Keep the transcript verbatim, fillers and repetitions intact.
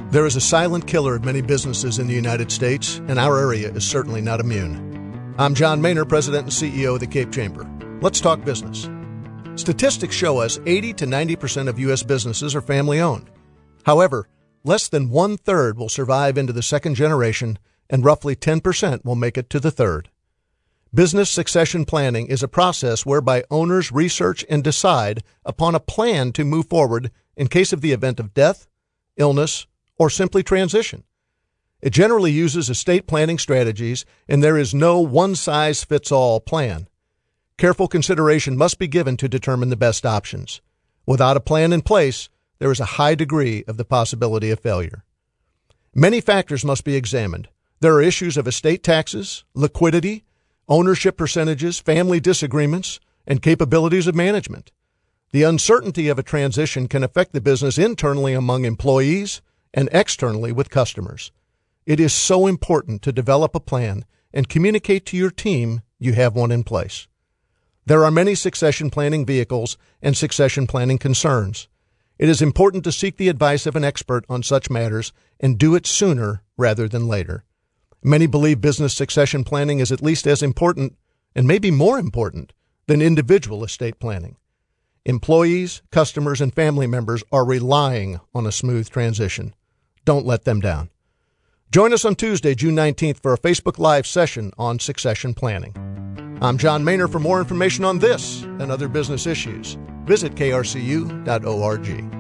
There is a silent killer of many businesses in the United States, and our area is certainly not immune. I'm John Maynor, President and C E O of the Cape Chamber. Let's talk business. Statistics show us eighty to ninety percent of U S businesses are family-owned. However, less than one-third will survive into the second generation, and roughly ten percent will make it to the third. Business succession planning is a process whereby owners research and decide upon a plan to move forward in case of the event of death, illness, or simply transition. It generally uses estate planning strategies, and there is no one-size-fits-all plan. Careful consideration must be given to determine the best options. Without a plan in place, there is a high degree of the possibility of failure. Many factors must be examined. There are issues of estate taxes, liquidity, ownership percentages, family disagreements, and capabilities of management. The uncertainty of a transition can affect the business internally among employees and externally with customers. It is so important to develop a plan and communicate to your team you have one in place. There are many succession planning vehicles and succession planning concerns. It is important to seek the advice of an expert on such matters and do it sooner rather than later. Many believe business succession planning is at least as important, and maybe more important, than individual estate planning. Employees, customers, and family members are relying on a smooth transition. Don't let them down. Join us on Tuesday, June nineteenth, for a Facebook Live session on succession planning. I'm John Maynor. For more information on this and other business issues, visit K R C U dot org.